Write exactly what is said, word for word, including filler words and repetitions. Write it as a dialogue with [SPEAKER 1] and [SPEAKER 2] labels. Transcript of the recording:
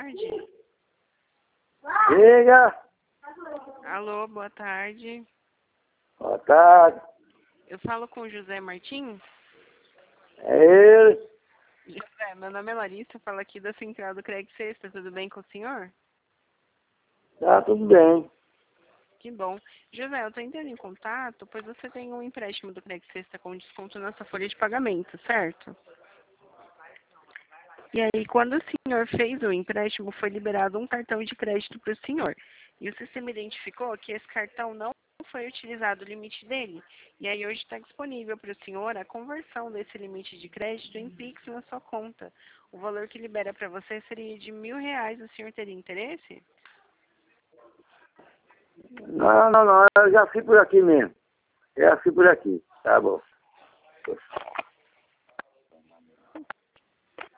[SPEAKER 1] tarde.
[SPEAKER 2] Diga.
[SPEAKER 1] Alô, boa tarde.
[SPEAKER 2] Boa tarde.
[SPEAKER 1] Eu falo com o José Martins?
[SPEAKER 2] É ele.
[SPEAKER 1] José, meu nome é Larissa, falo aqui da Central do Craig Sexta, tudo bem com o senhor?
[SPEAKER 2] Tá tudo bem.
[SPEAKER 1] Que bom. José, eu estou entrando em contato, pois você tem um empréstimo do Craig Sexta com desconto na sua folha de pagamento, certo? E aí, quando o senhor fez o empréstimo, foi liberado um cartão de crédito para o senhor. E o sistema identificou que esse cartão não foi utilizado o limite dele. E aí, hoje está disponível para o senhor a conversão desse limite de crédito em Pix na sua conta. O valor que libera para você seria de mil reais. O senhor teria interesse?
[SPEAKER 2] Não, não, não. Eu já fui por aqui mesmo. Já fui por aqui. Tá bom.